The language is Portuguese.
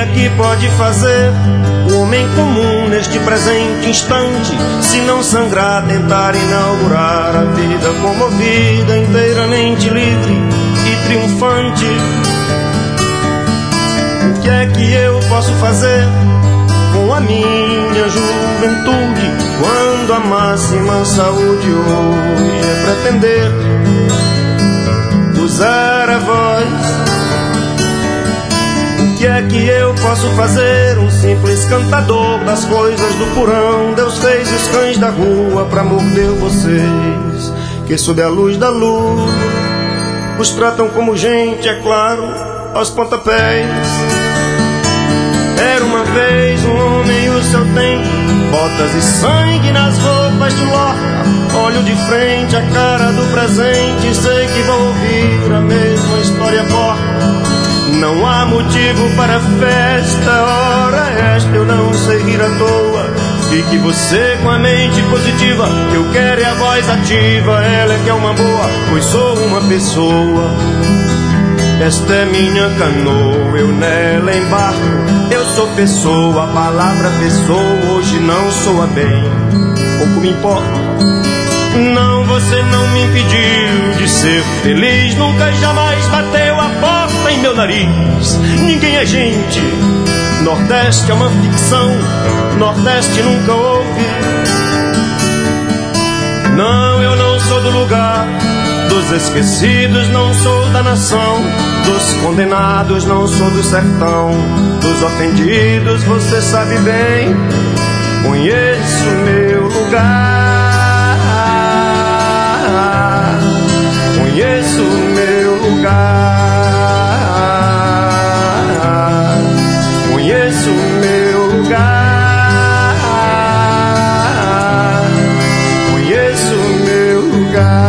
que pode fazer o homem comum neste presente instante, se não sangrar, tentar inaugurar a vida comovida, inteiramente livre e triunfante? O que é que eu posso fazer com a minha juventude, quando a máxima saúde hoje é pretender usar a voz? O que é que eu posso fazer, um simples cantador das coisas do porão? Deus fez os cães da rua pra morder vocês, que sob a luz da lua os tratam como gente, é claro, aos pontapés. Era uma vez um homem e o seu tempo, botas e sangue nas roupas de Lorca. Olho de frente a cara do presente, sei que vou ouvir a mesma história porca. Não há motivo para festa, ora esta eu não sei rir à toa. Fique você com a mente positiva, que eu quero é a voz ativa, ela é que é uma boa, pois sou uma pessoa. Esta é minha canoa, eu nela embarco. Eu sou pessoa, a palavra pessoa hoje não soa bem. Pouco me importa. Não, você não me impediu de ser feliz. Nunca jamais bateu a porta em meu nariz. Ninguém é gente. Nordeste é uma ficção. Nordeste nunca houve. Não, eu não sou do lugar dos esquecidos, não sou da nação dos condenados, não sou do sertão dos ofendidos. Você sabe bem, conheço meu lugar, conheço meu lugar, conheço meu lugar, conheço meu lugar.